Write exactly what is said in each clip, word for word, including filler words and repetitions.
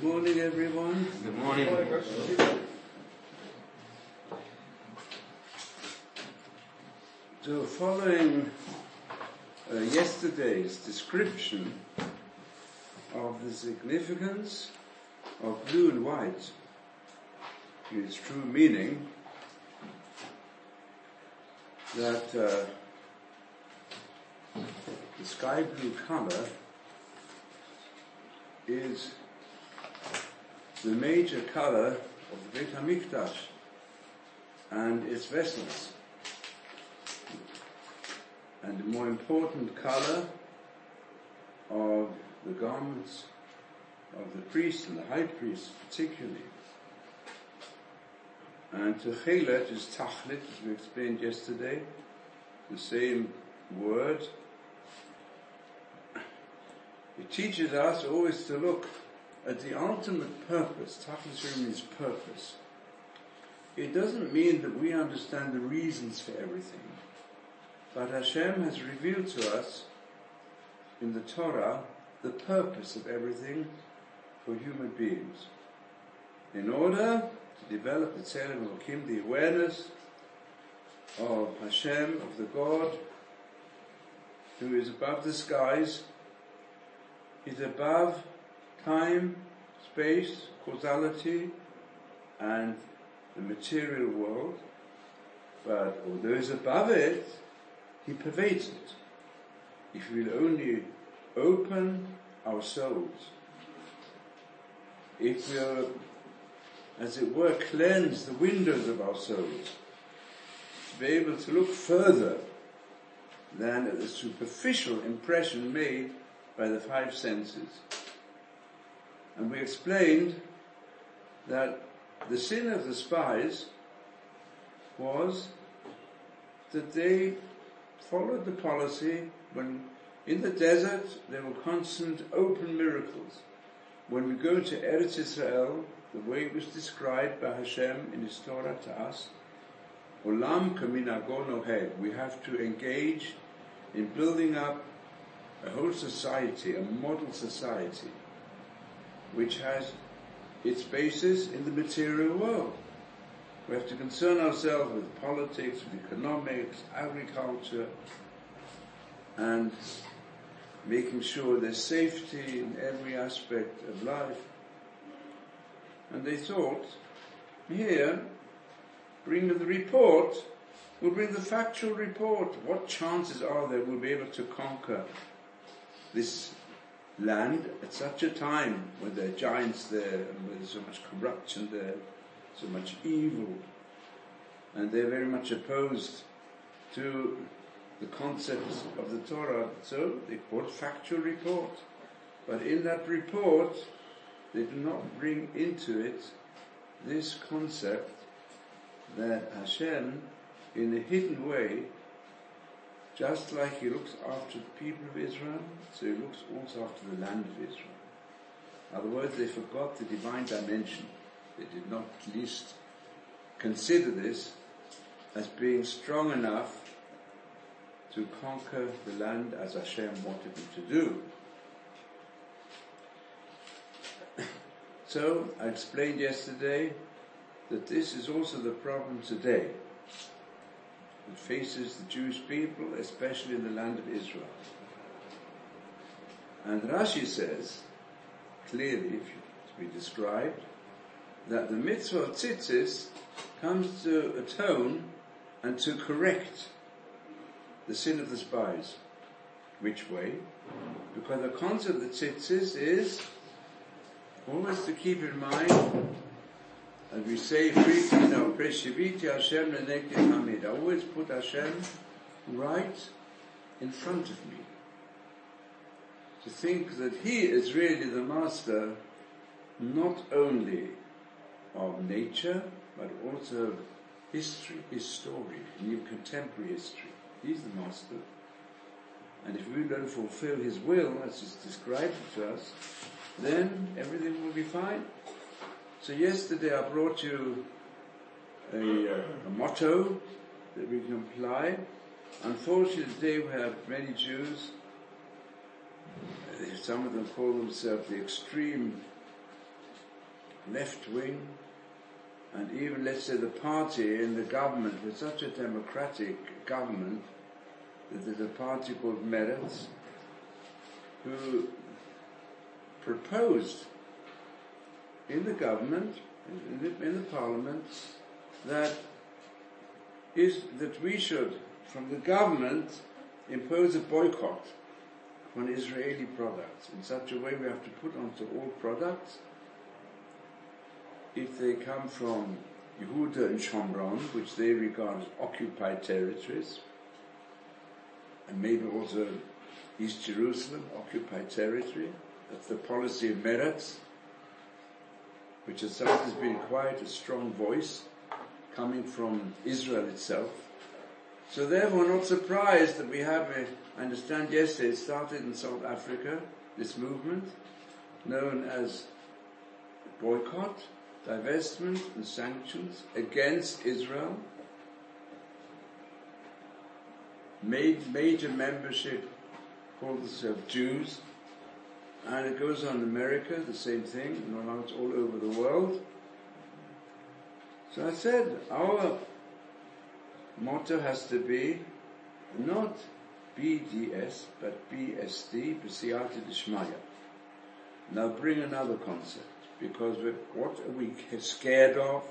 Good morning, everyone. Good morning. So, following uh, yesterday's description of the significance of blue and white in its true meaning, that uh, the sky blue color is the major color of the Beit HaMikdash and its vessels, and the more important color of the garments of the priest and the high priest particularly. And Techelet is Tachlit, as we explained yesterday, the same word. It teaches us always to look at the ultimate purpose. Tachlis means purpose. It doesn't mean that we understand the reasons for everything, but Hashem has revealed to us in the Torah the purpose of everything for human beings, in order to develop the Tzelem Elokim, the awareness of Hashem, of the God who is above the skies, is above time, space, causality, and the material world, but although he's above it, he pervades it. If we will only open our souls, if we'll, as it were, cleanse the windows of our souls, to be able to look further than at the superficial impression made by the five senses. And we explained that the sin of the spies was that they followed the policy when in the desert there were constant open miracles. When we go to Eretz Israel, the way it was described by Hashem in His Torah to us, Olam kaminago noheh, we have to engage in building up a whole society, a model society, which has its basis in the material world. We have to concern ourselves with politics, with economics, agriculture, and making sure there's safety in every aspect of life. And they thought, here, bring the report, we'll bring the factual report. What chances are there we'll be able to conquer this land at such a time when there are giants there and where there's so much corruption there, so much evil, and they're very much opposed to the concepts of the Torah. So they quote factual report, but in that report they do not bring into it this concept that Hashem, in a hidden way, just like He looks after the people of Israel, so He looks also after the land of Israel. In other words, they forgot the divine dimension. They did not at least consider this as being strong enough to conquer the land as Hashem wanted them to do. So, I explained yesterday that this is also the problem today. It faces the Jewish people, especially in the land of Israel. And Rashi says, clearly, if to be described, that the mitzvah of tzitzis comes to atone and to correct the sin of the spies. Which way? Because the concept of the tzitzis is always to keep in mind, as we say frequently now, Preshiviti Hashem lenegdi hamid. I always put Hashem right in front of me. To think that He is really the master, not only of nature, but also of history, His story, and even contemporary history. He's the master. And if we don't fulfill His will, as He's described it to us, then everything will be fine. So yesterday I brought you a, uh, a motto that we can apply. Unfortunately today we have many Jews, some of them call themselves the extreme left wing, and even, let's say, the party in the government, with such a democratic government, that there's a party called Meretz, who proposed in the government, in the, in the parliament, that is that we should, from the government, impose a boycott on Israeli products. In such a way we have to put onto all products, if they come from Yehuda and Shomron, which they regard as occupied territories, and maybe also East Jerusalem, occupied territory. That's the policy of Meretz, which has sometimes been quite a strong voice coming from Israel itself. So therefore, not surprised that we have, a, I understand yesterday it started in South Africa, this movement, known as boycott, divestment and sanctions against Israel. Made major membership called themselves Jews, and it goes on in America, the same thing, and now it's all over the world. So I said, our motto has to be not B D S, but B S D, B'siyata D'Shmaya. Now bring another concept, because we're, what are we scared of?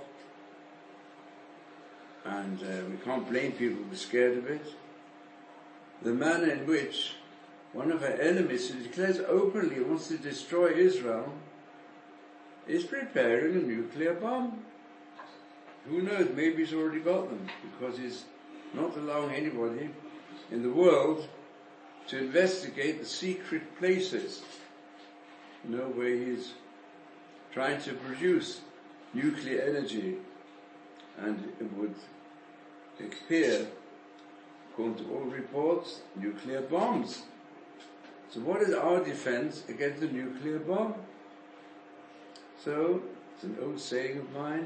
And uh, we can't blame people who are scared of it. The manner in which one of our enemies, who declares openly he wants to destroy Israel, is preparing a nuclear bomb. Who knows, maybe he's already got them, because he's not allowing anybody in the world to investigate the secret places, you know, where he's trying to produce nuclear energy, and it would appear, according to all reports, nuclear bombs. So what is our defense against a nuclear bomb? So, it's an old saying of mine.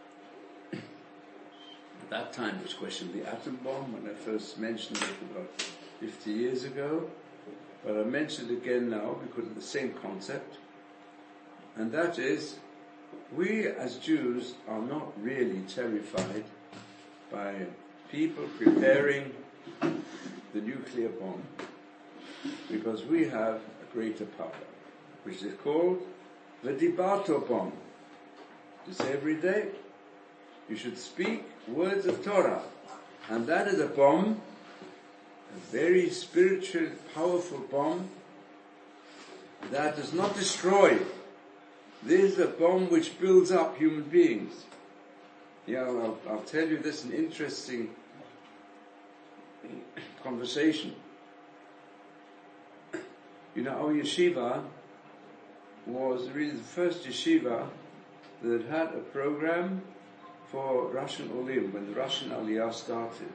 At that time it was questioned the atom bomb when I first mentioned it about fifty years ago. But I mention it again now because of the same concept. And that is, we as Jews are not really terrified by people preparing the nuclear bomb, because we have a greater power, which is called the Dibato bomb. You say every day, you should speak words of Torah. And that is a bomb, a very spiritual, powerful bomb, that does not destroy. This is a bomb which builds up human beings. Yeah, I'll, I'll tell you this, an interesting conversation. You know, our yeshiva was really the first yeshiva that had a program for Russian Olim, when the Russian Aliyah started,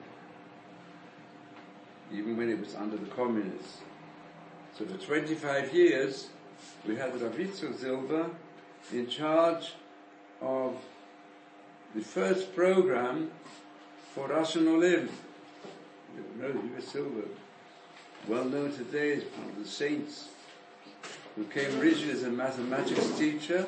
even when it was under the communists. So for twenty-five years, we had Rav Yitzchak Zilber in charge of the first program for Russian Olim. You know, Rav Silver, well known today as one of the saints, who came originally as a mathematics teacher,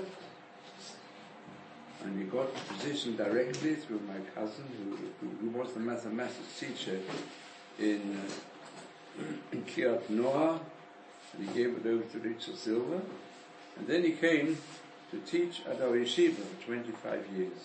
and he got the position directly through my cousin, who, who, who was the mathematics teacher in, uh, in Kiryat Noah, and he gave it over to Richard Silver, and then he came to teach at our yeshiva for twenty-five years.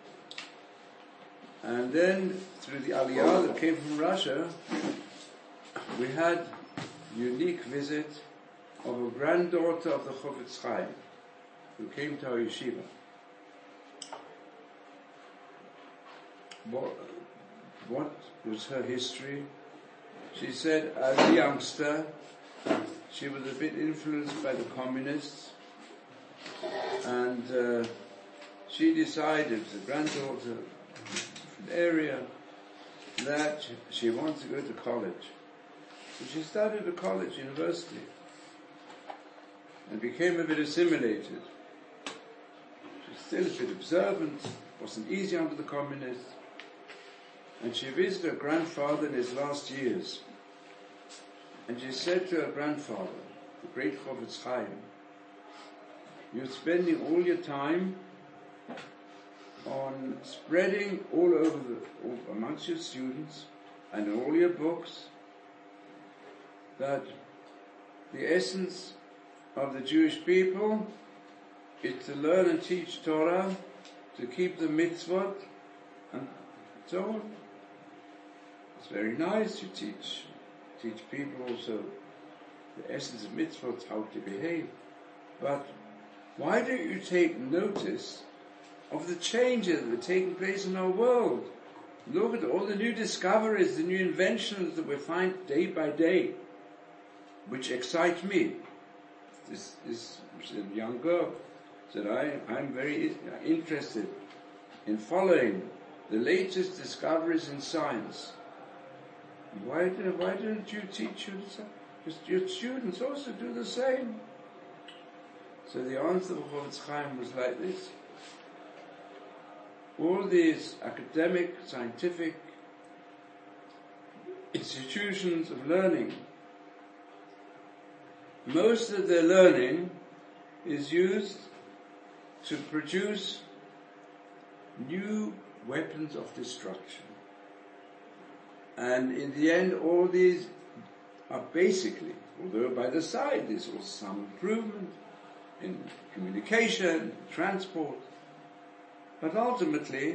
And then, through the Aliyah that came from Russia, we had a unique visit of a granddaughter of the Chofetz Chaim, who came to our yeshiva. What, what was her history? She said, as a youngster, she was a bit influenced by the communists, and uh, she decided, the granddaughter from the area, that she wanted to go to college. So she started a college, university, and became a bit assimilated. She was still a bit observant, wasn't easy under the communists, and she visited her grandfather in his last years. And she said to her grandfather, the great Chofetz Chaim, you're spending all your time on spreading all over the, all amongst your students and in all your books that the essence of the Jewish people is to learn and teach Torah, to keep the mitzvot, and so on. It's very nice. You teach teach people also the essence of mitzvot, how to behave. But why don't you take notice of the changes that are taking place in our world? Look at all the new discoveries, the new inventions that we find day by day, which excite me. This, this young girl said, I, I'm very interested in following the latest discoveries in science. Why, do, why don't you teach your, your students also do the same? So the answer of Chofetz Chaim was like this. All these academic, scientific institutions of learning, most of their learning is used to produce new weapons of destruction. And in the end, all these are basically, although by the side there's also some improvement in communication, transport, but ultimately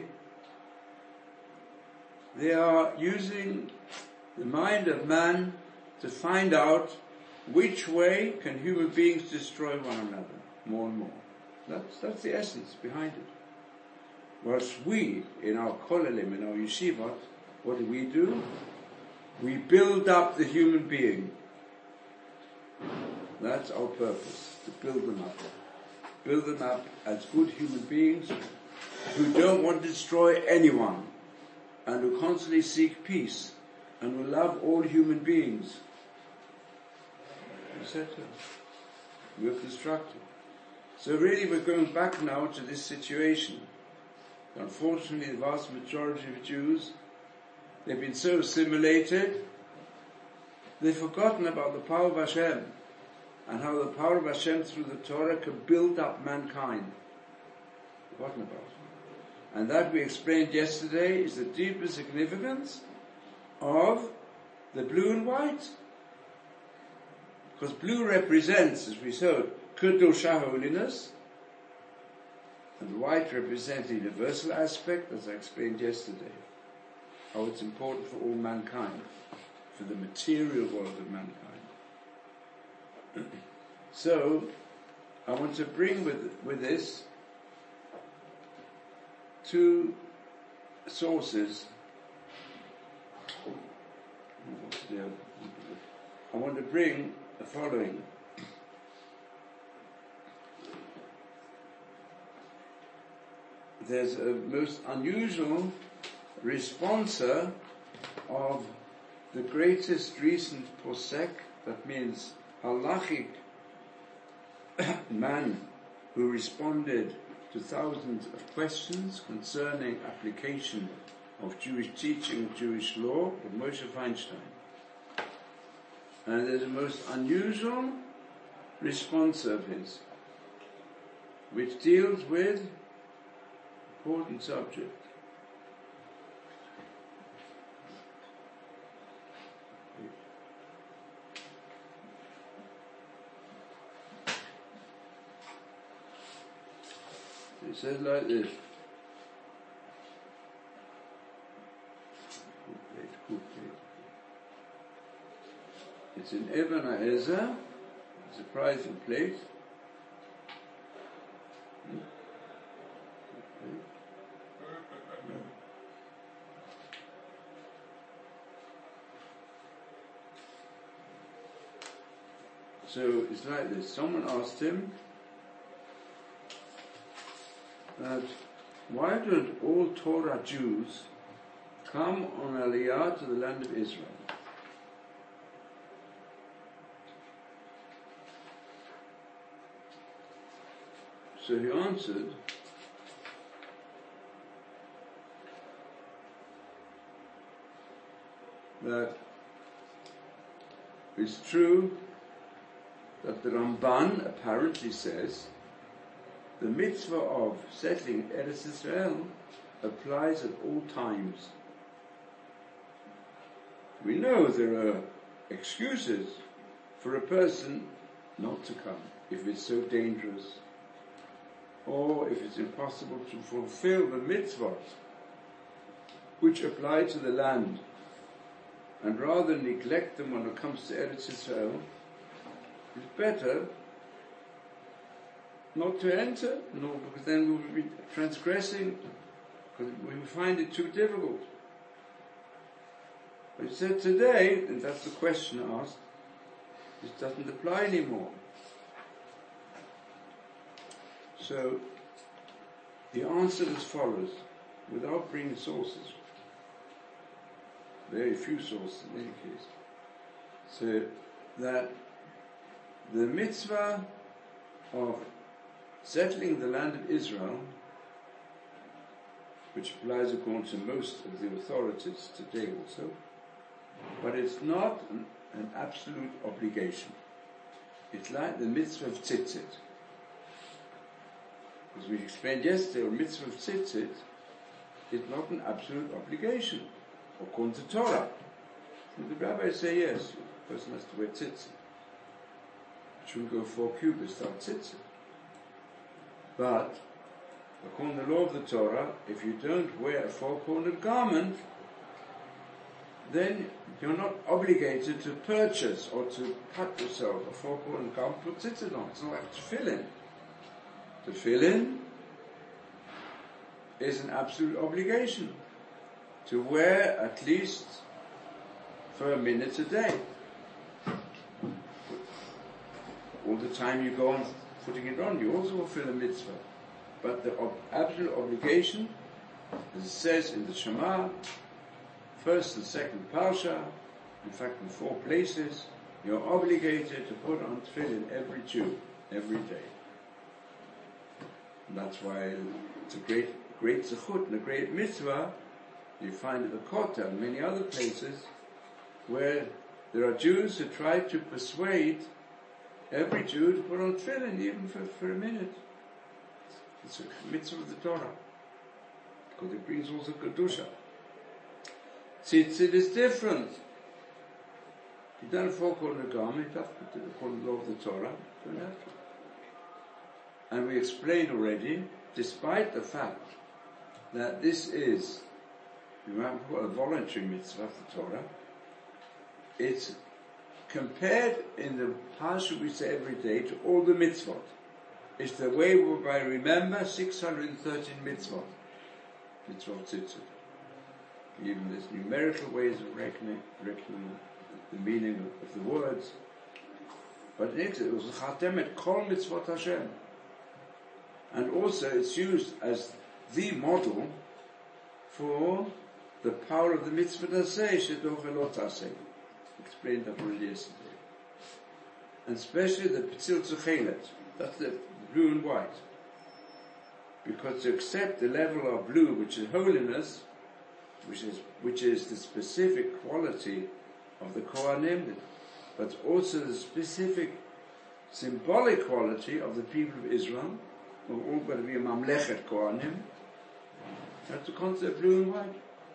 they are using the mind of man to find out which way can human beings destroy one another more and more. That's, that's the essence behind it. Whereas we, in our kolelim, in our yeshivot, what do we do? We build up the human being. That's our purpose, to build them up. Build them up as good human beings who don't want to destroy anyone and who constantly seek peace and who love all human beings. et cetera. We have constructed. So really we're going back now to this situation. Unfortunately, the vast majority of Jews, they've been so assimilated, they've forgotten about the power of Hashem and how the power of Hashem through the Torah can build up mankind. Forgotten about it. And that we explained yesterday is the deeper significance of the blue and white. Because blue represents, as we saw, Kedusha, holiness, and white represents the universal aspect, as I explained yesterday, how it's important for all mankind, for the material world of mankind. So, I want to bring with, with this two sources. I want to bring the following. There's a most unusual responsa of the greatest recent posek, that means halachic man who responded to thousands of questions concerning application of Jewish teaching, Jewish law, of Moshe Feinstein. And there's a most unusual response of his, which deals with important subject. It says like this. It's in Eben HaEzer, a surprising place. So it's like this. Someone asked him that why don't all Torah Jews come on Aliyah to the land of Israel? So he answered that it's true that the Ramban apparently says the mitzvah of settling Eretz Israel applies at all times. We know there are excuses for a person not to come if it's so dangerous, or if it's impossible to fulfill the mitzvot which apply to the land, and rather neglect them when it comes to Eretz Israel. It's better not to enter, no, because then we will be transgressing, because we will find it too difficult. But he said today, and that's the question asked, this doesn't apply anymore. So, he answered as follows, without bringing sources. Very few sources in any case. So, that the mitzvah of settling the land of Israel, which applies according to most of the authorities today also, but it's not an, an absolute obligation. It's like the mitzvah of tzitzit. As we explained yesterday, a mitzvah of tzitzit is not an absolute obligation, according to Torah. And the rabbis say yes, the person has to wear tzitzit. It shouldn't go four cubits without tzitzit. But, according to the law of the Torah, if you don't wear a four-cornered garment, then you're not obligated to purchase or to cut yourself a four-cornered garment, put tzitzit on. It's not like tefillin. Tefillin is an absolute obligation to wear at least for a minute a day. All the time you go on putting it on, you also fulfill a mitzvah. But the ob- absolute obligation, as it says in the Shema, first and second Parsha, in fact in four places, you're obligated to put on tefillin every Jew, every day. And that's why it's a great, great zechut and a great mitzvah. You find at the Kotel and many other places where there are Jews who try to persuade every Jew to put on tefillin even for, for a minute. It's a mitzvah of the Torah, because it brings also kedusha. Tzitzit is different. You don't have four-cornered garment, you have to put it according to the law of the Torah. You don't have to. And we explained already, despite the fact that this is, you might call it a voluntary mitzvah of the Torah, it's compared in the parsha we say every day to all the mitzvot. It's the way whereby I remember six hundred thirteen mitzvot. Mitzvot tzitzit. Even there's numerical ways of reckoning, reckoning the meaning of, of the words. But it, it was chatemet kol mitzvot Hashem. And also it's used as the model for the power of the mitzvah taseh, shedov velo taseh. Explained that already yesterday. And especially the Petzil Tzuchelet. That's the blue and white. Because to accept the level of blue, which is holiness, which is which is the specific quality of the Kohanim, but also the specific symbolic quality of the people of Israel, who are all going to be a Mamlechet Kohanim. That's the concept of blue and white.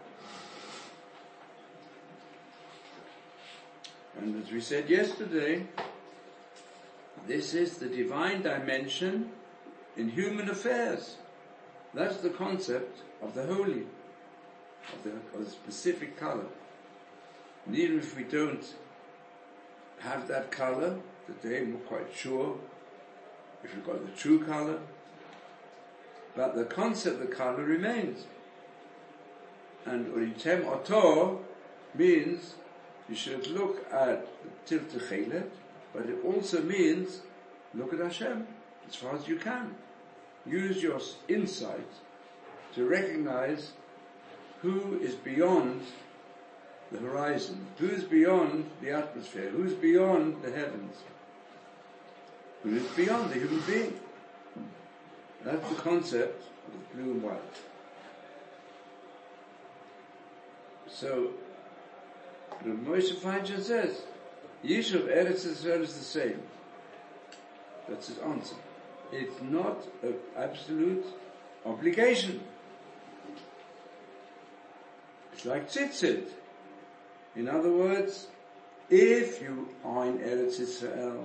And as we said yesterday, this is the divine dimension in human affairs. That's the concept of the holy, of the, of the specific color. And even if we don't have that color today, we're not quite sure if we've got the true color, but the concept of the color remains. And Uritem Otor means you should look at the Til Techelet, but it also means look at Hashem as far as you can. Use your insight to recognize who is beyond the horizon, who is beyond the atmosphere, who is beyond the heavens, who is beyond the human being. That's the concept of blue and white. So, the Moshe Feinstein says, Yishuv Eretz Israel is the same. That's his answer. it's not an absolute obligation. It's like tzitzit. In other words, if you are in Eretz Israel,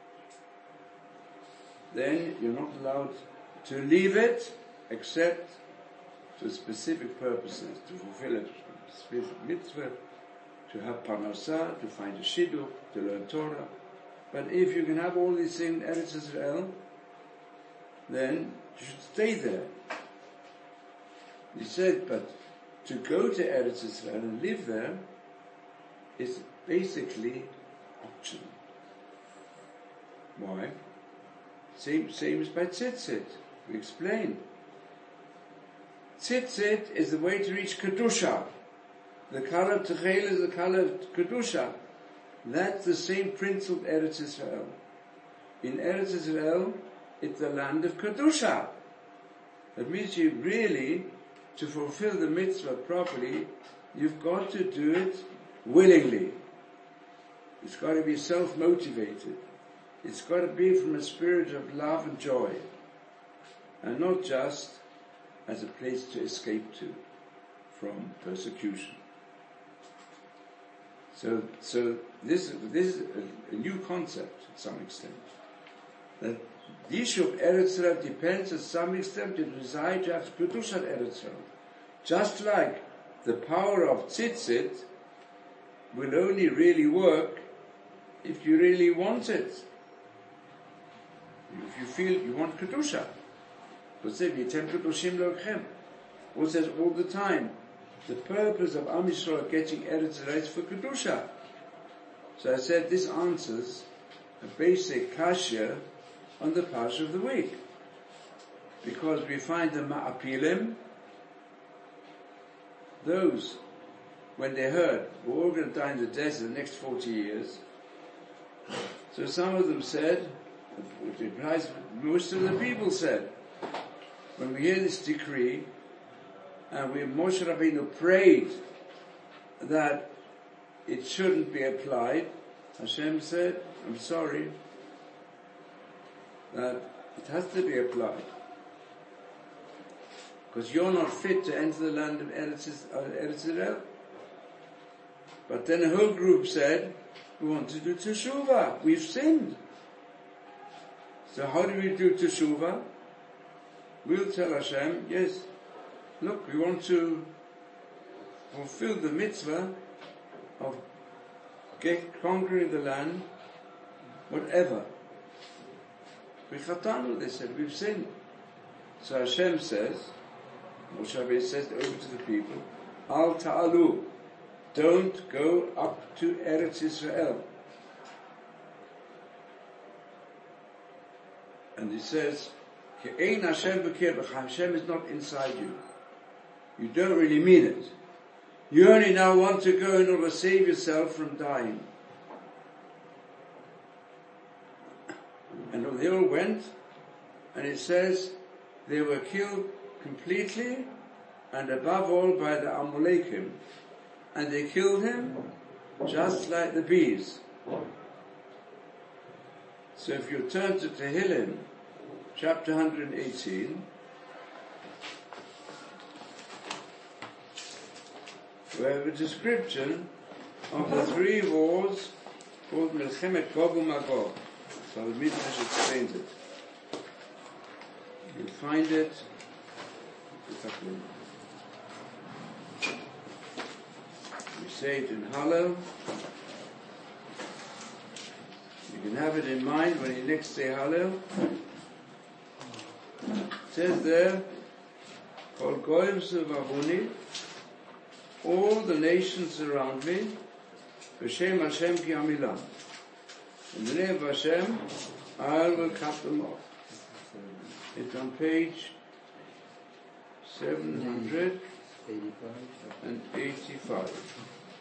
then you're not allowed to leave it except to specific purposes, to fulfill a specific mitzvah, to have parnasah, to find a shidduch, to learn Torah. But if you can have all these things in Eretz Israel, then you should stay there. He said, but to go to Eretz Israel and live there is basically optional. Why? Same, same as by tzitzit. We explained. Tzitzit is the way to reach Kedusha. The color of Techel is the color of Kedusha. That's the same principle of Eretz Israel. In Eretz Israel, it's the land of Kedusha. That means you really, to fulfill the mitzvah properly, you've got to do it willingly. It's got to be self-motivated. It's got to be from a spirit of love and joy, and not just as a place to escape to from persecution. So, so this, this is a, a new concept to some extent. That the issue of Eretz Israel depends to some extent on the desire to have Kedusha Eretz Israel. Just like the power of tzitzit will only really work if you really want it. If you feel you want Kedusha. What says all the time, the purpose of Am Yisrael getting Eretz Israel is for Kedusha. So I said this answers a basic kasha on the parsha of the week. Because we find the Ma'apilim, those, when they heard, we're all going to die in the desert the next forty years. So some of them said, most of the people said, when we hear this decree, and we, Moshe Rabbeinu prayed that it shouldn't be applied, Hashem said, I'm sorry, that it has to be applied. Because you're not fit to enter the land of Eretz Israel. But then a whole group said, we want to do teshuvah. We've sinned. So how do we do teshuvah? We'll tell Hashem, yes, look, we want to fulfill the mitzvah of get, conquering the land, whatever. We chatanu, they said, we've sinned. So Hashem says, Moshe Rabbeinu says over to the people, Al ta'alu, don't go up to Eretz Israel. And he says, Hashem is not inside you. You don't really mean it. You only now want to go in order to save yourself from dying. And they all went, and it says they were killed completely, and above all by the Amalekim. And they killed him just like the bees. So if you turn to Tehillim, chapter one hundred eighteen, we have a description of the three wars called Melchemet Gog uMagog. So the Midrash explains it. You'll find it. We say it in Hallel. You can have it in mind when you next say Hallel. It says there, Kol Goyim Sevavuni, all the nations around me, B'Shem Hashem Ki Amilam. In the name of Hashem, I will cut them off. It's on page seven hundred eighty-five.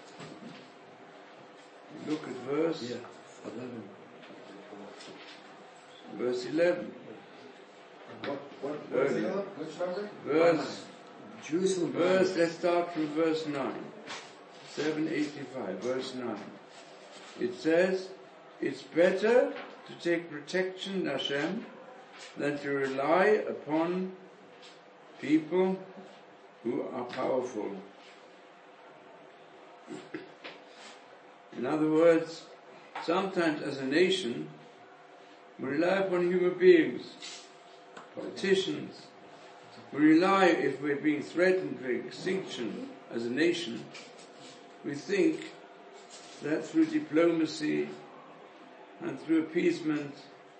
Look at verse yeah, eleven. Verse eleven. What, what, what's Early. the other? Which number? Verse, Jerusalem. verse, let's start from verse nine. seven eighty-five, verse nine. It says, it's better to take protection in Hashem that you rely upon people who are powerful. In other words, sometimes as a nation, we rely upon human beings, politicians. We rely, if we're being threatened for extinction as a nation, we think that through diplomacy and through appeasement,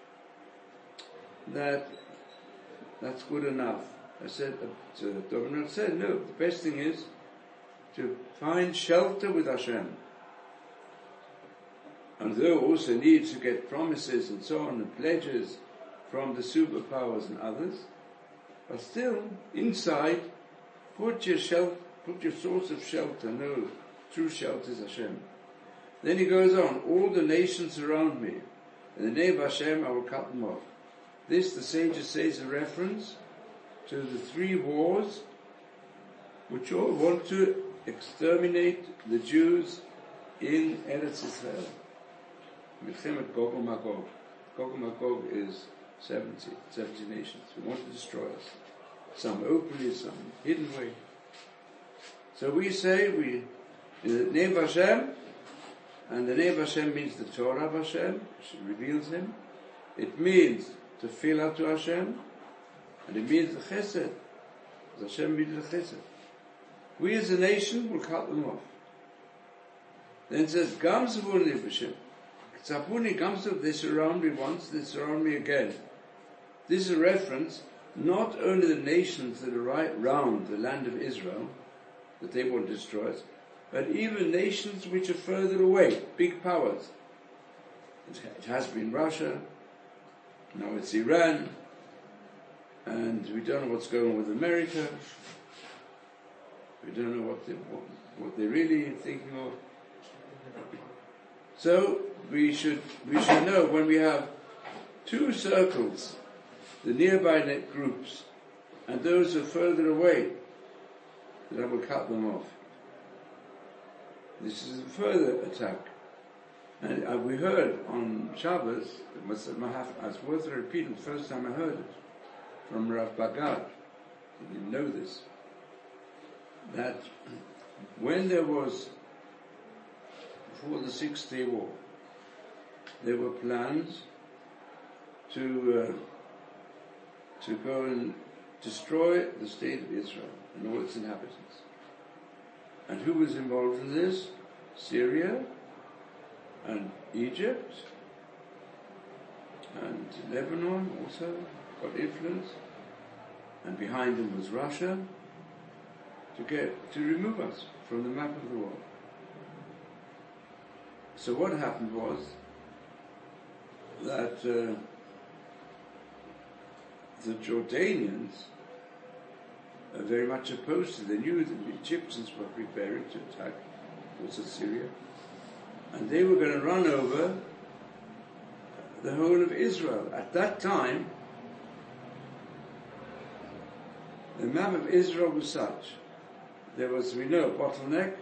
that that's good enough. I said, uh, Dominant said, no, the best thing is to find shelter with Hashem. And though also need to get promises and so on and pledges from the superpowers and others, but still, inside, put your shelter, put your source of shelter. No, true shelter is Hashem. Then he goes on, all the nations around me, in the name of Hashem I will cut them off. This, the sages say, is a reference to the three wars which all want to exterminate the Jews in Eretz Israel. Milchemet Gog and Magog. Gog and Magog is seventy, seventy nations who want to destroy us. Some openly, some hidden way. So we say, we, in the name of Hashem, and the name of Hashem means the Torah of Hashem, which reveals Him. It means to feel out to Hashem, and it means the Chesed. Hashem means the Chesed. We as a nation will cut them off. Then it says, Gam Zavuni B'Shem. Tzapuni Gamsov, they surround me once, they surround me again. This is a reference, not only the nations that are right round the land of Israel, that they want to destroy us, but even nations which are further away, big powers. It has been Russia, now it's Iran, and we don't know what's going on with America, we don't know what, they, what, what they're really thinking of. So, we should we should know when we have two circles, the nearby net groups, and those who are further away, that I will cut them off. This is a further attack. And uh, we heard on Shabbos, it was, it's worth repeating, the first time I heard it, from Rav Bagad, I didn't know this, that when there was, before the Six Day War, there were plans to uh, to go and destroy the state of Israel and all its inhabitants. And who was involved in this? Syria and Egypt and Lebanon also got influence. And behind them was Russia to get to remove us from the map of the world. So what happened was that uh, the Jordanians are very much opposed to. They knew that the Egyptians were preparing to attack also Syria, and they were going to run over the whole of Israel. At that time, the map of Israel was such. There was, we know, a bottleneck.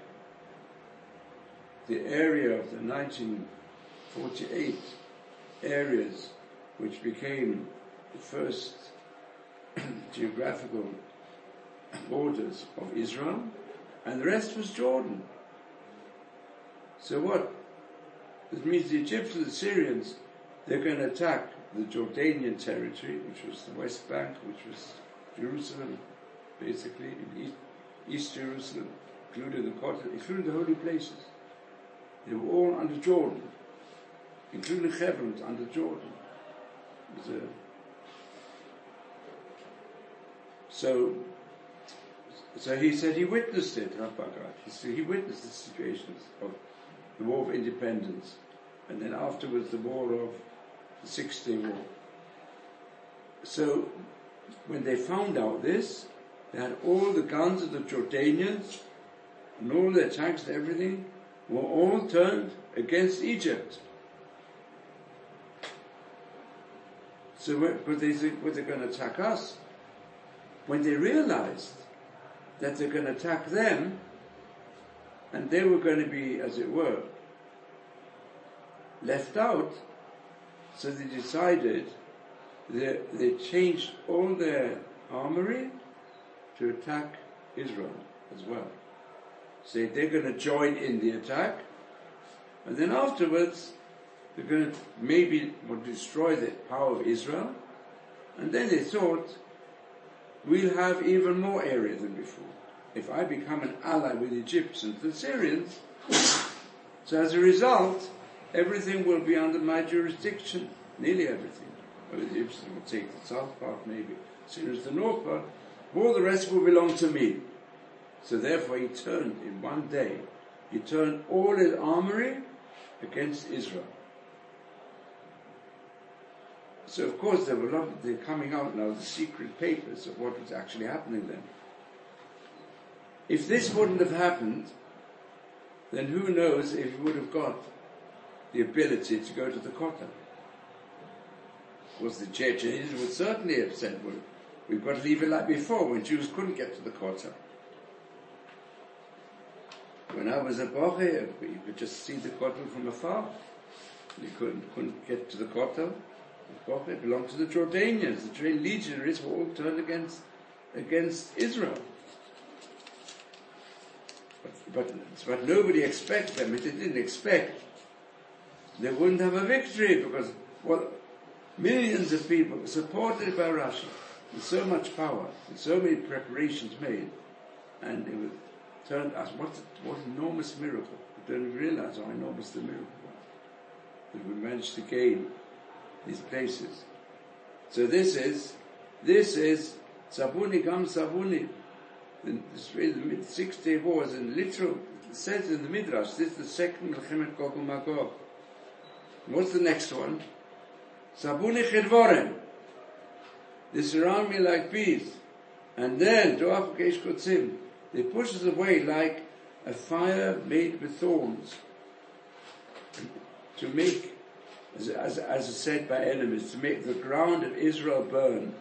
The area of the nineteen forty-eight areas which became the first geographical borders of Israel, and the rest was Jordan. So what? It means the Egyptians, the Syrians, they're going to attack the Jordanian territory, which was the West Bank, which was Jerusalem, basically, in East, East Jerusalem, including the Kotel, including the holy places. They were all under Jordan, including Hebron under Jordan. It was a, so, so he said he witnessed it, Rav Bagad. He said he witnessed the situations of the War of Independence, and then afterwards the War of the Six Day War. So, when they found out this, they had all the guns of the Jordanians, and all their tanks and everything, were all turned against Egypt. So, but they think, well, they're going to attack us. When they realized that they're going to attack them, and they were going to be, as it were, left out, so they decided they, they changed all their armory to attack Israel as well. So they're going to join in the attack, and then afterwards they're going to maybe destroy the power of Israel, and then they thought, we'll have even more area than before. If I become an ally with the Egyptians, the Syrians, so as a result, everything will be under my jurisdiction, nearly everything. Well, the Egyptians will take the south part maybe, Syrians the north part, all the rest will belong to me. So therefore he turned in one day, he turned all his armory against Israel. So of course there were a lot of, they're coming out now, the secret papers of what was actually happening then. If this wouldn't have happened, then who knows if he would have got the ability to go to the Kotel. Of course the Chechens would certainly have said, well, we've got to leave it like before, when Jews couldn't get to the Kotel. When I was a Boche, you could just see the Kotel from afar. You couldn't, couldn't get to the Kotel. The Boche belonged to the Jordanians. The Jordanian legionaries were all turned against, against Israel. But, but, but nobody expected them. They didn't expect they wouldn't have a victory, because well, millions of people supported by Russia, with so much power, with so many preparations made, and it would turn us, what, what enormous miracle. We don't even realize how enormous the miracle was, that we managed to gain these places. So this is, this is, Sabuni Gam Sabuni, the, the six-day war is in literal, it says in the Midrash, this is the second Melchemet Gog uMagog. What's the next one? Sabuni Chedvorem. They surround me like bees. And then, Doaf Geish Kotzim, they push us away like a fire made with thorns. To make, as, as, as is said by enemies, to make the ground of Israel burn.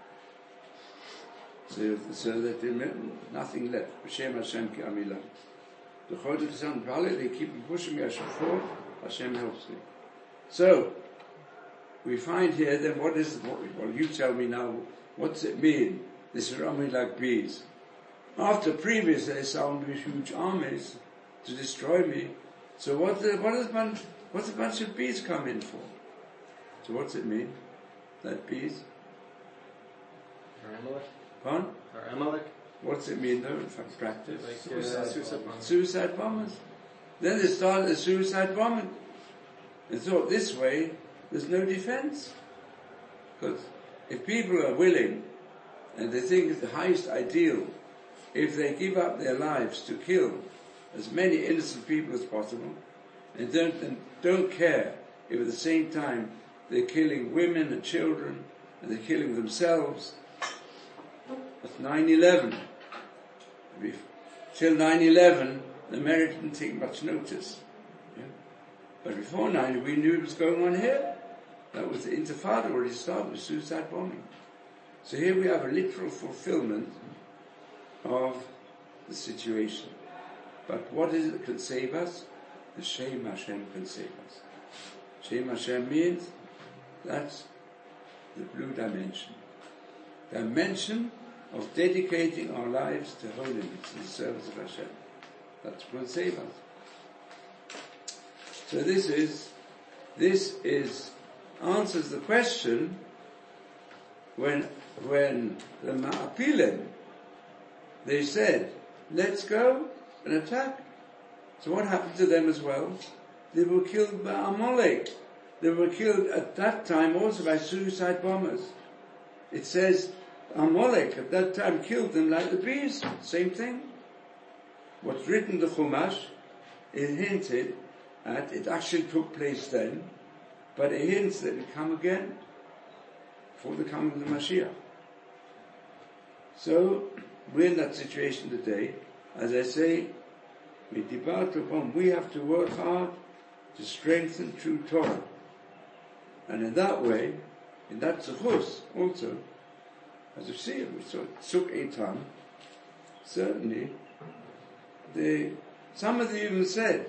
So, so that there's nothing left. B'Shem Hashem ki amilah. The Chodesh Hashem, they keep pushing me, I should fall, Hashem helps me. So, we find here then what is, what, well you tell me now, what's it mean? They surround me like bees. After previously they surrounded me with huge armies to destroy me. So what, the, what, is bunch, what's a bunch of bees come in for? So what's it mean? That bees? Or Amalek? Pardon? Or Amalek? What's it mean though in practice? Like suicide, uh, suicide bombers. Suicide bombers. Then they started the suicide bombing. They thought this way, there's no defense. Because if people are willing, and they think it's the highest ideal, if they give up their lives to kill as many innocent people as possible, and don't, and don't care if at the same time they're killing women and children, and they're killing themselves. That's nine eleven. Till nine eleven, the Americans didn't take much notice. Yeah? But before nine eleven, we knew it was going on here. That was the Intifada already started with suicide bombing. So here we have a literal fulfillment of the situation. But what is it that can save us? The Shem Hashem can save us. Shem Hashem means that's the blue dimension. Dimension of dedicating our lives to holiness in the service of Hashem. That's what will save us. So this is, this is, answers the question when, when the Ma'apilim, they said, let's go and attack. So what happened to them as well? They were killed by Amalek. They were killed at that time also by suicide bombers. It says Amalek at that time killed them like the bees. Same thing. What's written in the Chumash, it hinted at, it actually took place then, but it hints that it will come again before the coming of the Mashiach. So, we're in that situation today. As I say, we have to work hard to strengthen true Torah. And in that way, in that zechus also, as you see, we saw Tzuk Eitan, certainly, they, some of them even said,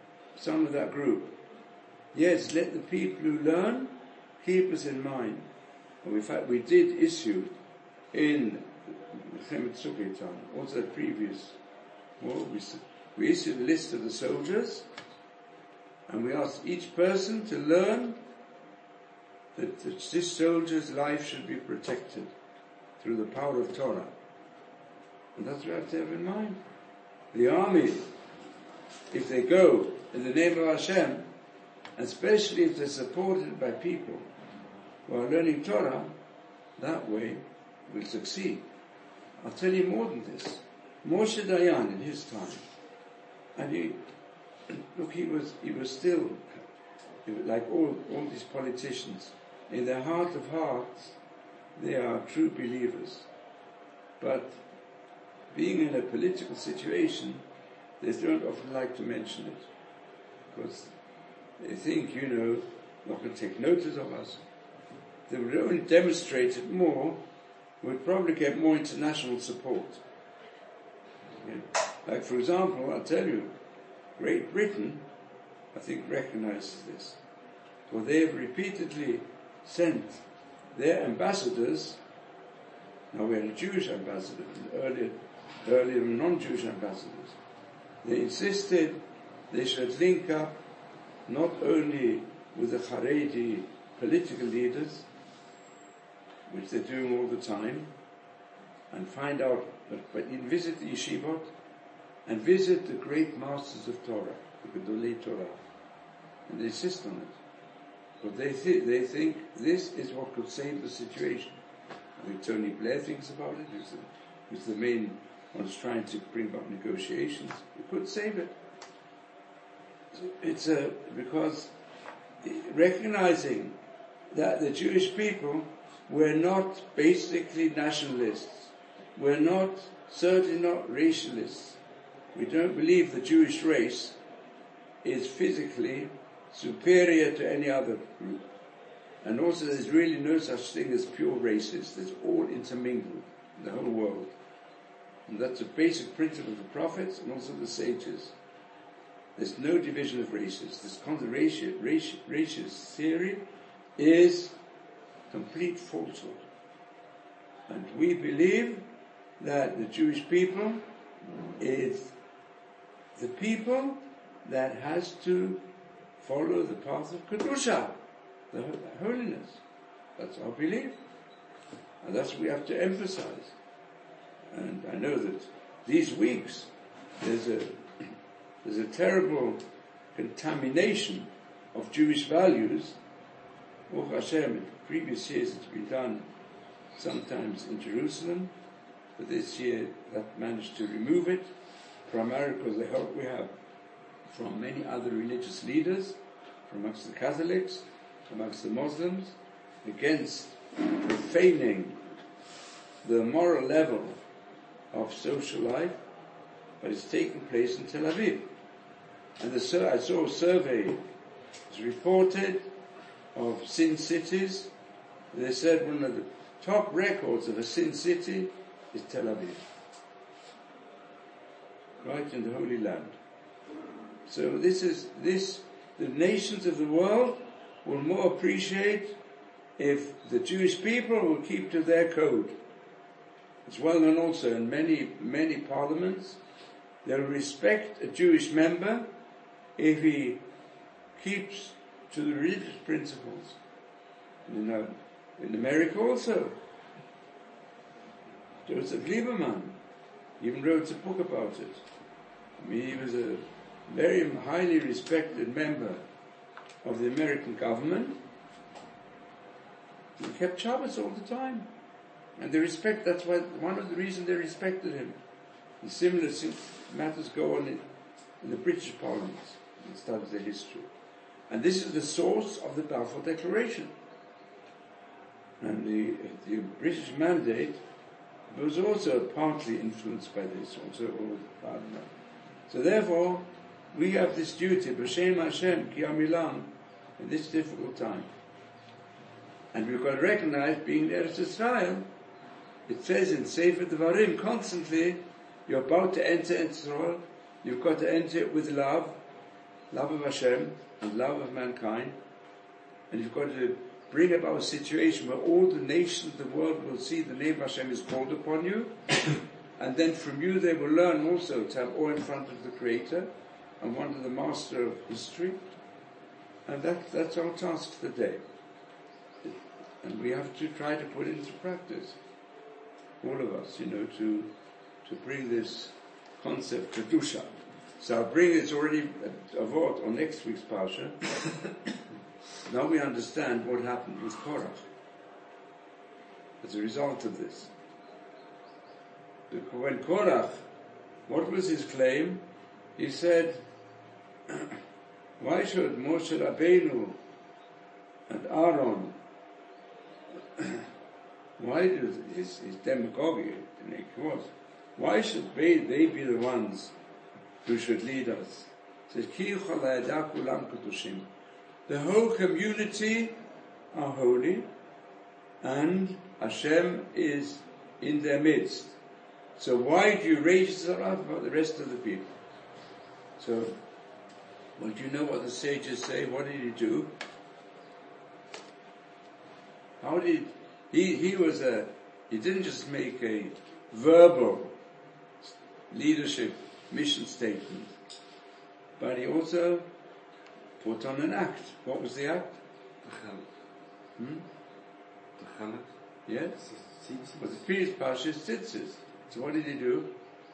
some of that group, yes, let the people who learn keep us in mind. And in fact, we did issue in Chemetzuketan, also the previous war, we, we issued a list of the soldiers, and we asked each person to learn that this soldier's life should be protected through the power of Torah. And that's what we have to have in mind. The army, if they go in the name of Hashem, especially if they're supported by people who are learning Torah, that way will succeed. I'll tell you more than this. Moshe Dayan in his time, and he, look, he was he was still, like all, all these politicians, in their heart of hearts, they are true believers. But being in a political situation, they don't often like to mention it, because they think, you know, not going to take notice of us. They would only demonstrate it more, would probably get more international support. Yeah. Like, for example, I'll tell you, Great Britain, I think, recognizes this. For they have repeatedly sent their ambassadors. Now we had a Jewish ambassador, earlier, earlier non-Jewish ambassadors. They insisted they should link up not only with the Haredi political leaders, which they're doing all the time, and find out, but, but visit the yeshivot, and visit the great masters of Torah, the Gedolei Torah, and they insist on it. But they, th- they think this is what could save the situation. I think Tony Blair thinks about it, who's the, who's the main one who's trying to bring about negotiations. It could save it. So it's a, because recognizing that the Jewish people were not basically nationalists, we're not, certainly not racialists. We don't believe the Jewish race is physically superior to any other group. And also there's really no such thing as pure races. There's all intermingled in the whole world. And that's a basic principle of the prophets and also the sages. There's no division of races. This kind of racial, racial, racist theory is complete falsehood. And we believe that the Jewish people is the people that has to follow the path of Kedusha, the holiness. That's our belief. And that's what we have to emphasize. And I know that these weeks there's a there's a terrible contamination of Jewish values. Baruch Hashem, in previous years it's been done sometimes in Jerusalem, but this year that managed to remove it, primarily because the help we have from many other religious leaders, from amongst the Catholics, amongst the Muslims, against profaning the moral level of social life, but it's taking place in Tel Aviv. And the sur- I saw a survey, it was reported, of sin cities. They said one of the top records of a sin city is Tel Aviv, right in the Holy Land. So this is, this, the nations of the world will more appreciate if the Jewish people will keep to their code. It's well known also in many, many parliaments, they'll respect a Jewish member if he keeps to the religious principles. You know, in America also, Joseph Lieberman even wrote a book about it. I mean, he was a very highly respected member of the American government. He kept Shabbos all the time. And they respect, that's why, one of the reasons they respected him. And similar matters go on in, in the British Parliament, and studies their history. And this is the source of the Balfour Declaration. And the, the British mandate was also partly influenced by this, also all the So therefore, we have this duty, B'Shem Hashem, Ki Amilam, in this difficult time. And we've got to recognize, being in Eretz Israel, it says in Sefer Devarim constantly, you're about to enter Israel, you've got to enter it with love, love of Hashem, and love of mankind, and you've got to bring about a situation where all the nations of the world will see the name of Hashem is called upon you, and then from you they will learn also to have awe in front of the Creator and wonder the Master of history. And that, that's our task today. And we have to try to put it into practice. All of us, you know, to to bring this concept to Kedusha. So I'll bring it's already a Avot on next week's Parsha. Now we understand what happened with Korach as a result of this. Because when Korach, what was his claim? He said, why should Moshe Rabbeinu and Aaron, why do his, his demagogy, he was, why should they, they be the ones who should lead us? It says, Ki Chalayada Kulam Kedushim. The whole community are holy, and Hashem is in their midst. So why do you raise the wrath about the rest of the people? So, well, do you know what the sages say? What did he do? How did he? He was a. He didn't just make a verbal leadership mission statement, but he also put on an act. What was the act? Hmm? Yes. But the previous parsha is tzitzis. So what did he do?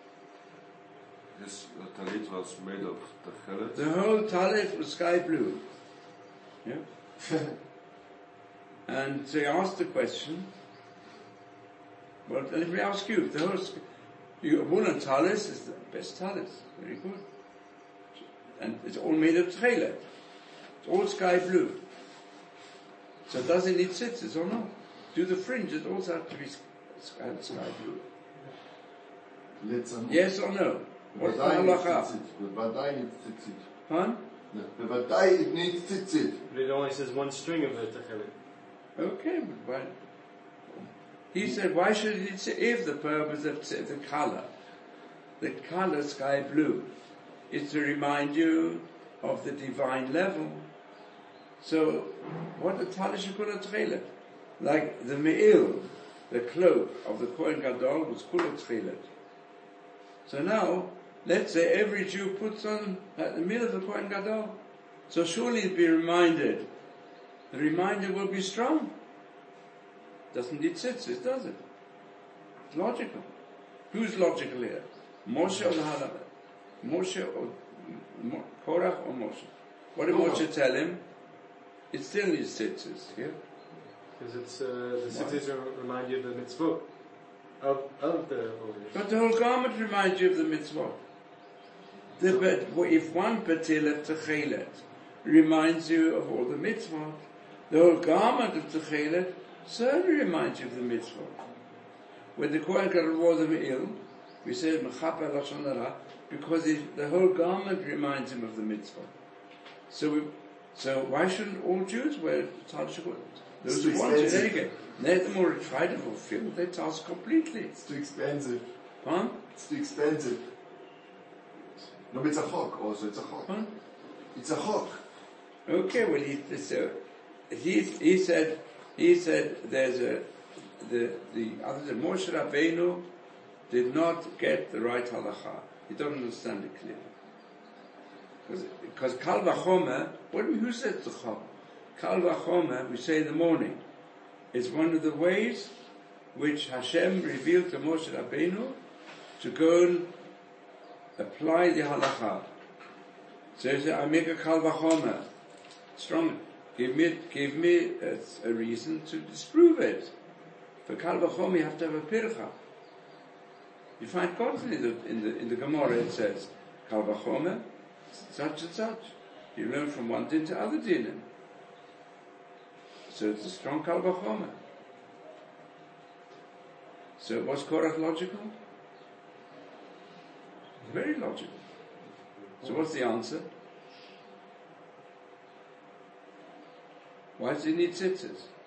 His talit was made of tachelet. The whole talit was sky blue. Yeah. And so he asked the question. Well, let me ask you: the whole you, a woolen talis is the best talis. Very good. And it's all made of tachelet. It's all sky blue. So does it need tzitzis or not? Do the fringes also have to be sky, sky blue? Yes or no? What's the halacha? בוודאי needs tzitzit. Huh? בוודאי it needs tzitzit. But it only says one string of the tachelet. Okay, but why? He said, why should it say if the purpose of the color, the color sky blue, is to remind you of the divine level? So, what the talish kula tchelet? Like the me'il, the cloak of the Kohen Gadol was kula tchelet. So now, let's say every Jew puts on at the middle of the Kohen Gadol. So surely it'd be reminded. The reminder will be strong. Doesn't need tzitzis, does it? It's logical. Who's logical here? Moshe or the Halakha? Moshe or Mo, Korach or Moshe? What did Moshe tell him? It still needs tzitzis, yeah? Because it's, uh, the tzitzis remind you of the mitzvot. Of, of the holy. But the whole garment reminds you of the mitzvot. The, but if one patilat techelet reminds you of all the mitzvot, the whole garment of techelet certainly reminds you of the mitzvot. When the Kohen Gadol wore the me'il, we say mechaper lashon hara because it, the whole garment reminds him of the mitzvot. So, we, so why shouldn't all Jews wear talis? Those who want it, anyway. Let them all try to fulfill their task completely. It's too expensive. Huh? It's too expensive. No, but it's a chok also. It's a chok. Huh? It's a chok. Okay, well, he, so he, he said, he said there's a, the, the other than Moshe Rabbeinu did not get the right halacha. He doesn't understand it clearly. Because Kal Vachomer, what do you, who said the Chol? Kal Vachomer, we say in the morning, is one of the ways which Hashem revealed to Moshe Rabbeinu to go and apply the halacha. So he said, I make a Kal Vachomer. Strong. Give me, give me a, a reason to disprove it. For Kal Vachomer you have to have a pircha. You find constantly in the, in the, in the Gemara it says, Kal Vachomer, such and such. You learn from one din to other din. So it's a strong Kal Vachomer. So was Korach logical? Very logical. So what's the answer? Why does he need tzitzis?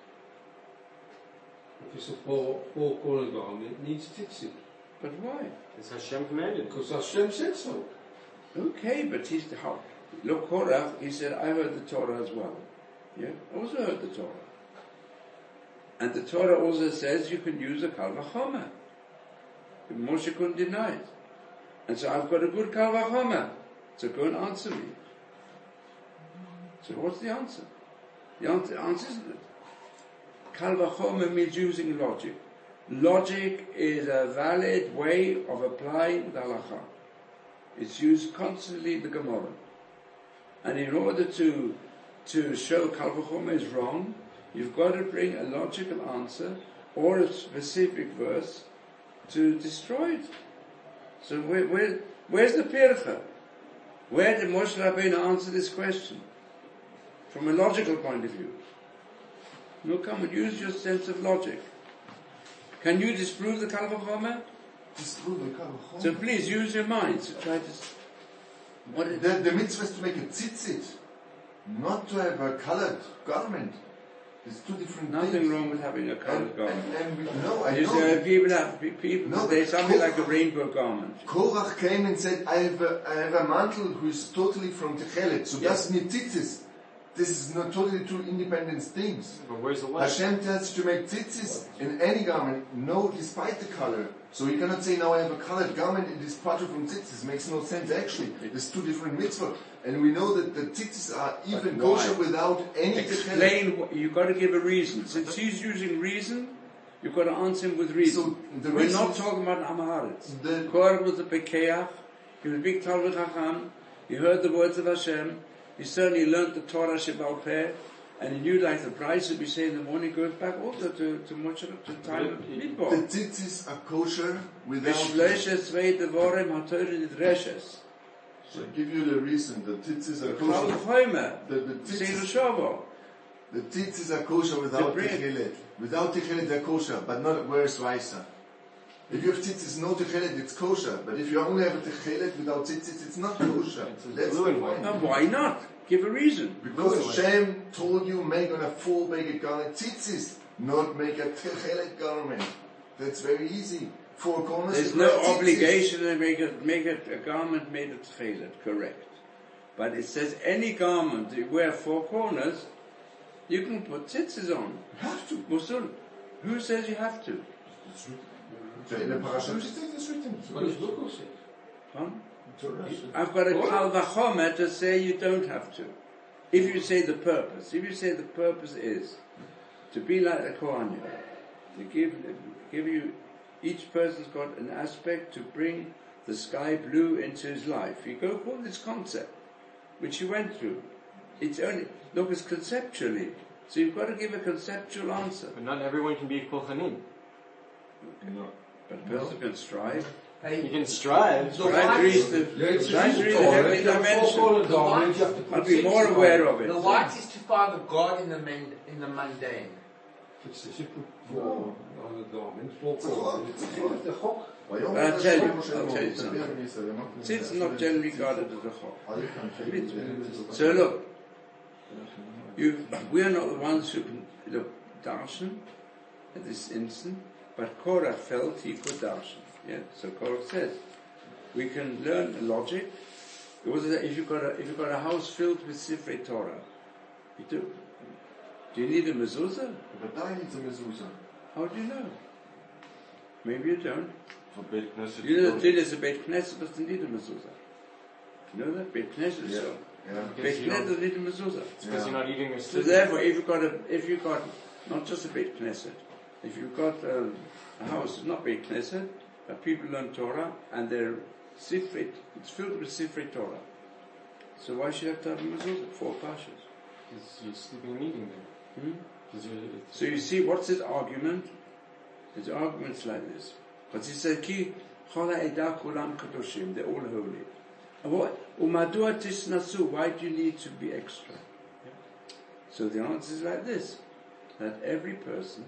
If it's a four, four corner garment, it needs tzitzit. But why? It's Hashem commanded. Because Hashem said so. Okay, but he's how? Look, Korach, he said, I heard the Torah as well. Yeah? I also heard the Torah. And the Torah also says you can use a Kal Vachomer. Moshe couldn't deny it. And so I've got a good Kal Vachomer. So go and answer me. So what's the answer? The answer, answer is Kal Vachomer means using logic. Logic is a valid way of applying the halacha. It's used constantly in the Gemara. And in order to to show Kal Vachomer is wrong, you've got to bring a logical answer or a specific verse to destroy it. So where, where, where's the pircha? Where did Moshe Rabbeinu answer this question? From a logical point of view. No, come and use your sense of logic. Can you disprove the Kal Vachomer? Disprove the Kal Vachomer. So please use your mind to try to... What is The, the mitzvah is to make a tzitzit, not to have a colored garment. It's two different Nothing things. wrong with having a And, colored and, garment. and we, no, I You know. say people have people No, there's something Korach- like a rainbow garment. Korach came and said, I have a, I have a mantle who is totally from Techelet, so Yes. that's need tzitzis. This is not totally two independent things. But where's the line? Hashem tells you to make tzitzis in any garment, no, despite the color. So you cannot say, now I have a colored garment, it is part from tzitzis. Makes no sense actually. There's two different mitzvah. And we know that the tzitzis are even But why? kosher without any Techelet. Explain. What, you've got to give a reason. Since he's using reason, you've got to answer him with reason. So the We're reason not is- talking about Amaharetz. The- Korach was a Pekeach. He was a big Talmud Chacham. He heard the words of Hashem. He certainly learnt the Torah Shebal Peh, and he knew like the price that we say in the morning goes back also to to Moshe to the time of The Midbar. tzitzis are kosher without... V'shleishes zwei devorim haTorah nidreshes. So I give you the reason. The tzitzis are Kal kosher. Vachomer. The, the Seilu tzitzis, Shavo. the tzitzis are kosher without The bread. techelet. Without techelet they're kosher, but not where's Vaisa. If you have tzitzis no techelet, it's kosher. But if you only have a techelet without tzitzis, it's not kosher. That's blue the and white. point. Now why not? Give a reason. Because Hashem told you make on a full baked garment tzitzis, not make a techelet garment. That's very easy. Four corners. There's you no wear tzitzis. obligation to make it, make it a garment made of tchelet, correct. But it says any garment you wear four corners, you can put tzitzis on. You have to. Musul. Who says you have to? It's written. So in the parasha, it's written. What does Lukas say? Huh? Torah says- I've got a Kal Vachomer to say you don't have to. If you say the purpose, if you say the purpose is to be like a Kohanim, to give, give you, each person's got an aspect to bring the sky blue into his life. You go for this concept, which you went through. It's only, look, it's conceptually. So you've got to give a conceptual answer. But not everyone can be Kohanim. No. But a person can strive. You can strive. The Try to light- reach the, Yeah, it's try to reach the Torah. heavenly If you have four dimension. cornered garments, you have to put I'd be more tzitzis on. aware of it. The light is to find God in the man, in the mundane. It says you put four on the garments, four It's a chok. corners. It's a chok. It's a chok. But I'll tell you, I'll tell you something. It's not generally regarded as a chok. So look, you, we are not the ones who can look darshan at this instant, but Korach felt he could darshan. Yeah, so Korach says we can learn logic. It was that if you've got a if you've got a house filled with Sifrei Torah, you do. Do you need a mezuzah? But I need a mezuzah. How do you know? Maybe you don't. For Beit Knesset. You know that there's a Beit Knesset doesn't need a mezuzah. You know that Beit Knesset Yeah. so. Yeah. Beit Knesset doesn't need a mezuzah. It's because you're not eating your So sleep. therefore, if you've got a, if you've got not just a Beit Knesset, if you've got um, a house, not Beit Knesset, but people learn Torah and they're Sifrei, it's filled with Sifrei Torah. So why should you have to have a mezuzah? Four pashas. Because you're sleeping and eating there. Hmm? 'Cause you're- So you see, what's his argument? His argument's like this. But he said, Ki chola eda kulam kadoshim, they're all holy. And what? Umadua tisnasu, why do you need to be extra? So the answer is like this, that every person,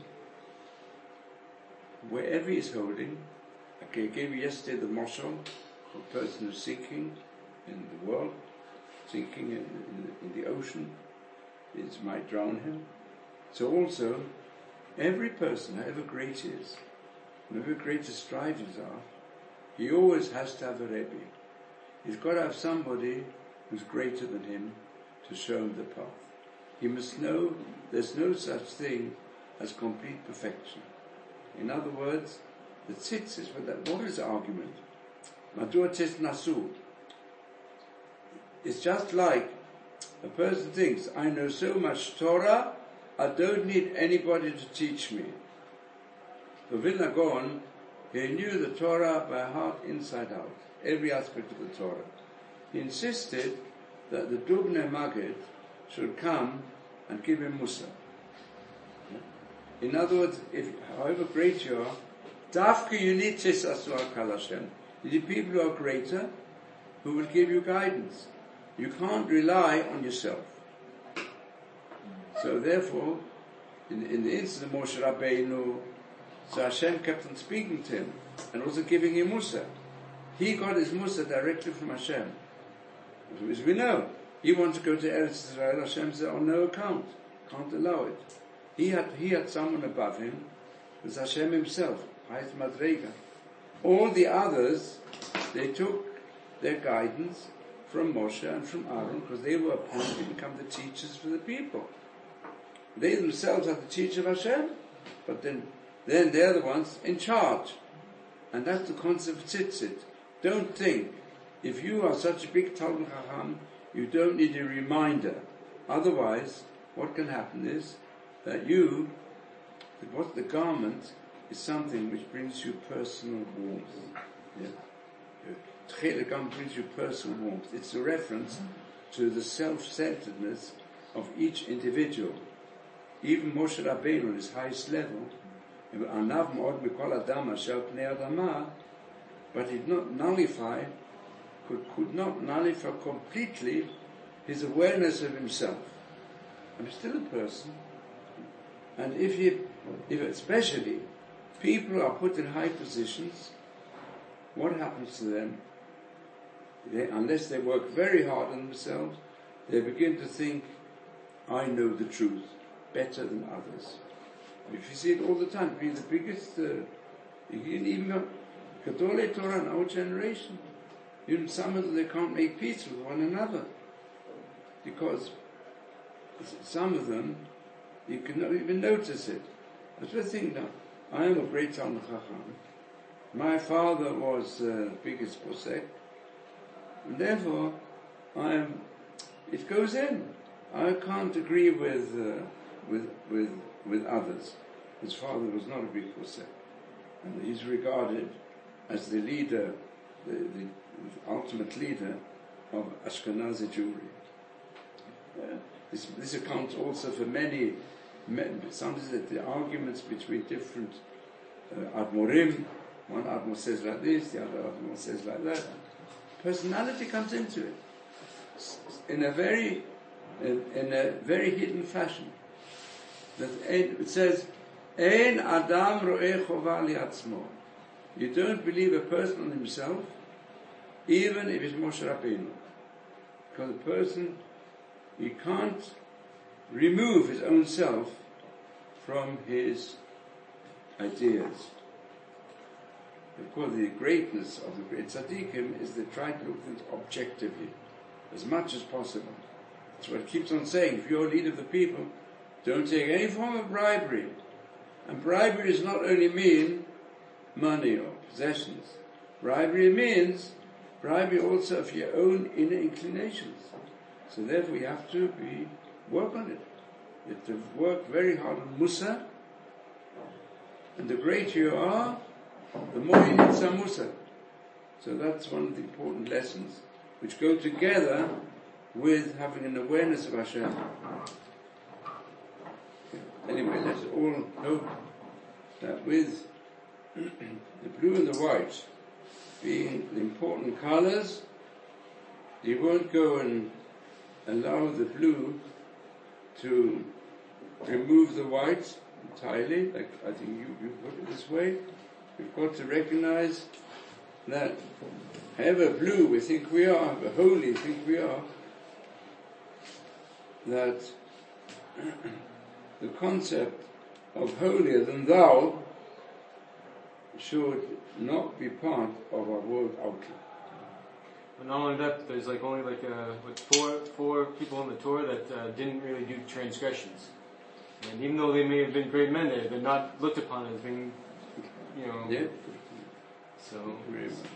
wherever he's holding, okay, I gave you yesterday the moshel, a person who's sinking in the world, sinking in, in, in the ocean, it might drown him. So also, every person, however great he is, however great his strides are, he always has to have a Rebbe. He's got to have somebody who's greater than him to show him the path. He must know there's no such thing as complete perfection. In other words, the tzitzis, what, that, what is the argument? Madua tes nasu. It's just like a person thinks, I know so much Torah, I don't need anybody to teach me. For Vilna Gaon, he knew the Torah by heart inside out, every aspect of the Torah. He insisted that the Dubnei Maggid should come and give him Musa. In other words, if, however great you are, Dafka you need Tisasu al Hashem. The people who are greater, who will give you guidance. You can't rely on yourself. So therefore, in, in the instance of Moshe Rabbeinu, so Hashem kept on speaking to him and also giving him Musa. He got his Musa directly from Hashem. As we know, he wanted to go to Eretz Israel. Hashem said, on no account, can't allow it. He had he had someone above him, it was Hashem himself, Hayat Madrega. All the others, they took their guidance from Moshe and from Aaron because they were appointed to become the teachers for the people. They themselves are the teacher of Hashem, but then, then they're the ones in charge. And that's the concept of tzitzit. Don't think, if you are such a big Talmud Chacham, you don't need a reminder. Otherwise, what can happen is that you, what the garment is something which brings you personal warmth. Yeah. The garment brings you personal warmth. It's a reference to the self-centeredness of each individual. Even Moshe Rabbeinu, on his highest level, but he did not nullify, could, could not nullify completely his awareness of himself. I'm still a person. And if he, if especially people are put in high positions, what happens to them? They, unless they work very hard on themselves, they begin to think, I know the truth better than others. If you see it all the time, be the biggest, uh, you can even go, Kadole Torah in our generation, even some of them, they can't make peace with one another. Because some of them, you cannot even notice it. I was just thinking now, I am a great Talmud Chacham. My father was the uh, biggest posek, and therefore, I am, it goes in. I can't agree with, uh, with, with, with others. His father was not a big posek. And he's regarded as the leader, the, the, the ultimate leader of Ashkenazi Jewry. Uh, this, this accounts also for many, many sometimes that the arguments between different uh, Admorim, one Admor says like this, the other Admor says like that. Personality comes into it in a very, in, in a very hidden fashion. That it says, "Ein Adam ro'eh chova li'atzmo." You don't believe a person on himself, even if it's Moshe Rabbeinu, because a person, he can't remove his own self from his ideas. Of course, the greatness of the great tzaddikim is they try to look at things objectively, as much as possible. That's what it keeps on saying. If you're a leader of the people, don't take any form of bribery. And bribery does not only mean money or possessions. Bribery means bribery also of your own inner inclinations. So therefore you have to be work on it. You have to work very hard on Musa. And the greater you are, the more you need some Musa. So that's one of the important lessons which go together with having an awareness of Hashem. Anyway, let's all hope that with the blue and the white being the important colors, you won't go and allow the blue to remove the white entirely, like I think you, you put it this way. We've got to recognize that however blue we think we are, however holy we think we are, that the concept of holier than thou should not be part of our world outlook. And not only that, there's like only like uh, like four four people in the Torah that uh, didn't really do transgressions. And even though they may have been great men, they're, they're not looked upon as being, you know. Yeah. So. Very much.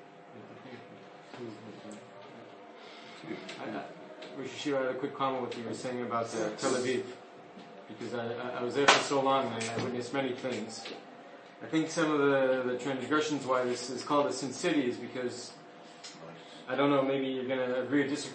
I, I, Rosh Hashanah, I had a quick comment what you were saying about uh, Tel Aviv, because I, I, I was there for so long and I, I witnessed many things. I think some of the, the transgressions why this is called a sin city is because, I don't know, maybe you're going to agree or disagree.